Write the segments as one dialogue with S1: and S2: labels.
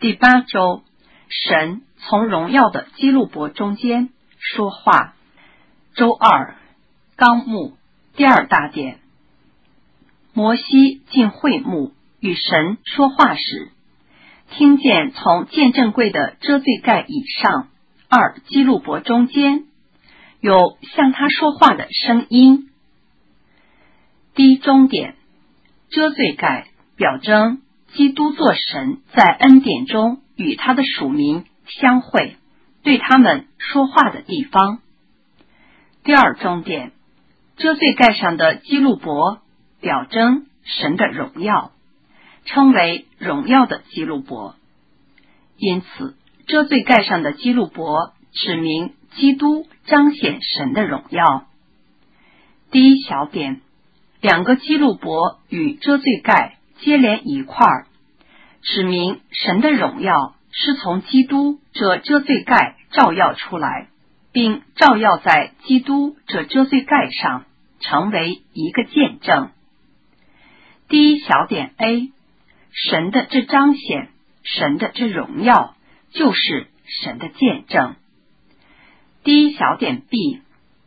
S1: 第8周，神从荣耀的基路伯中间说话。周2，纲目第2大点。摩西进会幕与神说话时，听见从见证柜的遮罪盖以上2基路伯中间有向他说话的声音。第一中点，遮罪盖表征基督做神在恩典中与他的属民相会，对他们说话的地方。第二中点，遮罪盖上的基路伯表征神的荣耀，称为荣耀的基路伯。因此，遮罪盖上的基路伯指明基督彰显神的荣耀。第一小点，2个基路伯与遮罪盖接连一块儿，指明神的荣耀是从基督这遮罪盖照耀出来，并照耀在基督这遮罪盖上，成为一个见证。第一小点 A， 神的这彰显，神的这荣耀，就是神的见证。第一小点 B，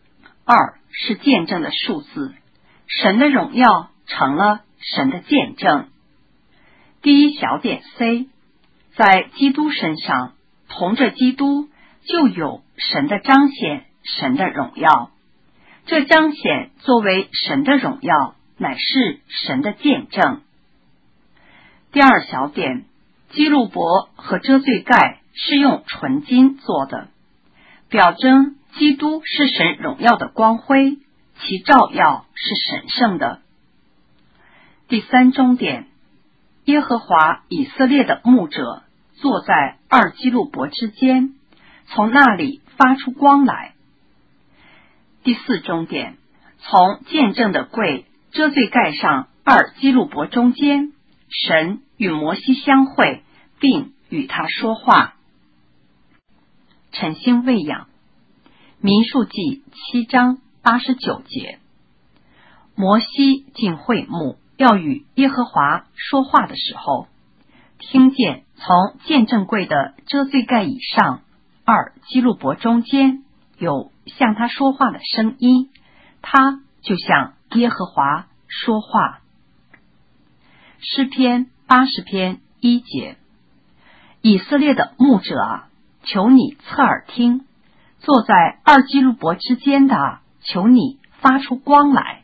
S1: 2是见证的数字，神的荣耀成了神的见证。第一小点 C， 在基督身上，同着基督就有神的彰显，神的荣耀。这彰显作为神的荣耀，乃是神的见证。第二小点，基路伯和遮罪盖是用纯金做的，表征基督是神荣耀的光辉，其照耀是神圣的。第三中点，耶和华以色列的牧者坐在2基路伯之间，从那里发出光来。第四中点，从见证的柜遮罪盖上2基路伯中间，神与摩西相会，并与他说话。晨星喂养，民数记7章89节。摩西进会幕要与耶和华说话的时候，听见从见证柜的遮罪盖以上2基路伯中间有向他说话的声音，他就向耶和华说话。诗篇80篇1节。以色列的牧者啊，求你侧耳听，坐在2基路伯之间的，求你发出光来。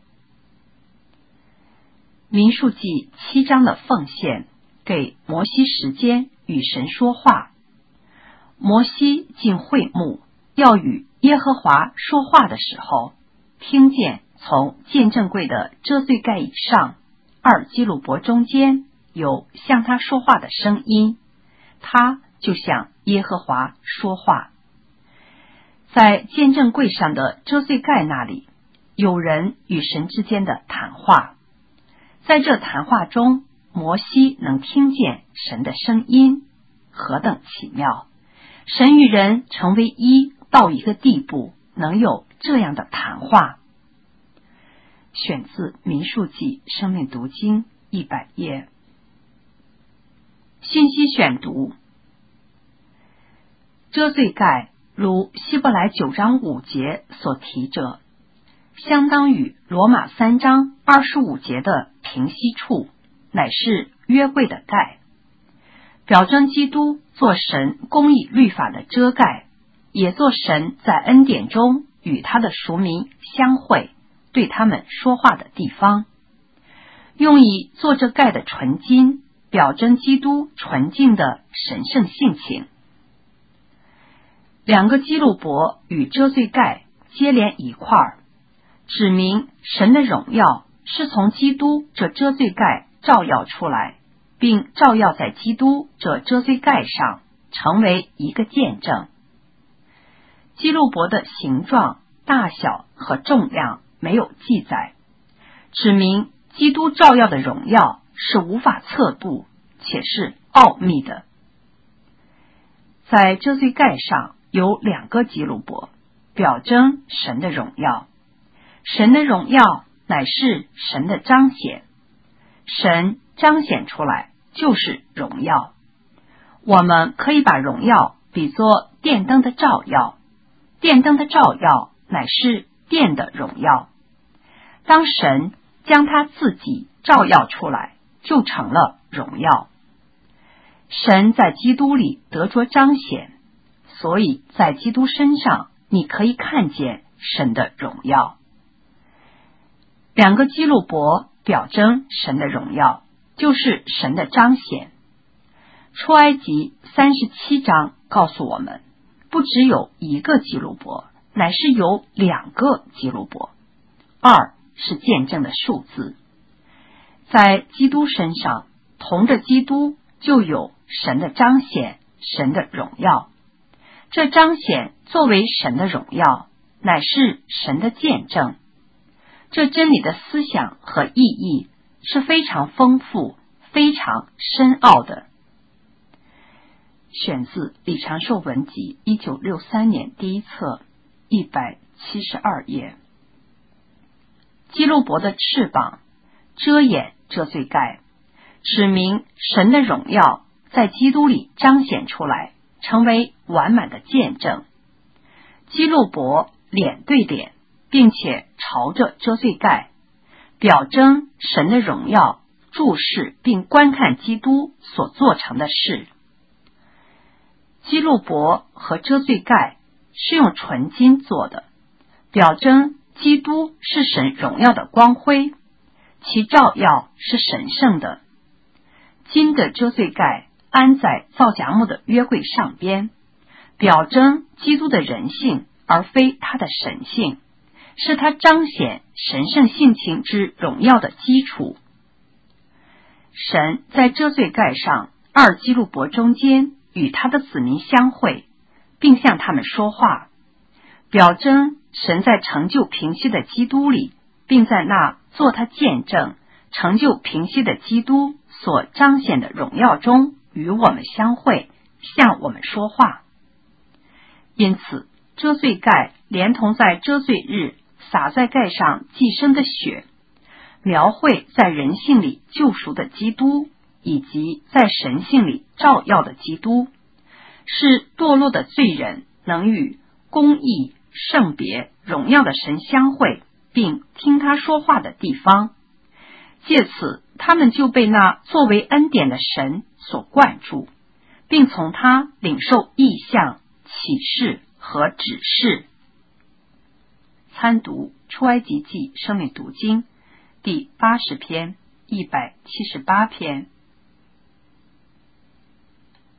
S1: 民数记7章的奉献给摩西时间与神说话。摩西进会幕要与耶和华说话的时候，听见从见证柜的遮罪盖以上2基路伯中间有向他说话的声音，他就向耶和华说话。在见证柜上的遮罪盖那里，有人与神之间的谈话。在这谈话中，摩西能听见神的声音，何等奇妙！神与人成为一到一个地步，能有这样的谈话。选自民数记生命读经100页。信息选读：遮罪盖如希伯来9章5节所提着，相当于罗马3章25节的平息处，乃是约柜的盖，表征基督做神公义律法的遮盖，也做神在恩典中与他的属民相会，对他们说话的地方。用以做这盖的纯金，表征基督纯净的神圣性情。2个基路伯与遮罪盖接连一块儿，指明神的荣耀是从基督这遮罪盖照耀出来，并照耀在基督这遮罪盖上，成为一个见证。基路伯的形状、大小和重量没有记载，指明基督照耀的荣耀是无法测度，且是奥秘的。在遮罪盖上有2个基路伯，表征神的荣耀。神的荣耀乃是神的彰显，神彰显出来就是荣耀。 我们可以把荣耀比作电灯的照耀，电灯的照耀乃是电的荣耀。当神将他自己照耀出来，就成了荣耀。神在基督里得着彰显，所以在基督身上你可以看见神的荣耀。两个基路伯表征神的荣耀，就是神的彰显。出埃及37章告诉我们，不只有一个基路伯，乃是有2个基路伯。2是见证的数字。在基督身上，同着基督就有神的彰显，神的荣耀。这彰显作为神的荣耀，乃是神的见证。这真理的思想和意义是非常丰富、非常深奥的。选自李长寿文集1963年第一册172页。基路伯的翅膀遮掩遮罪盖，指明神的荣耀在基督里彰显出来，成为完满的见证。基路伯脸对脸，并且朝着遮罪盖，表征神的荣耀注视并观看基督所做成的事。基路伯和遮罪盖是用纯金做的，表征基督是神荣耀的光辉，其照耀是神圣的。金的遮罪盖安在皂荚木的约柜上边，表征基督的人性而非他的神性，是他彰显神圣性情之荣耀的基础。神在遮罪盖上2基路伯中间与他的子民相会，并向他们说话，表征神在成就平息的基督里，并在那做他见证成就平息的基督所彰显的荣耀中与我们相会，向我们说话。因此遮罪盖连同在遮罪日洒在盖上寄生的血，描绘在人性里救赎的基督，以及在神性里照耀的基督，是堕落的罪人能与公义、圣别、荣耀的神相会，并听他说话的地方。借此他们就被那作为恩典的神所灌注，并从他领受异象、启示和指示。参读出埃及记生命读经第80篇、178篇。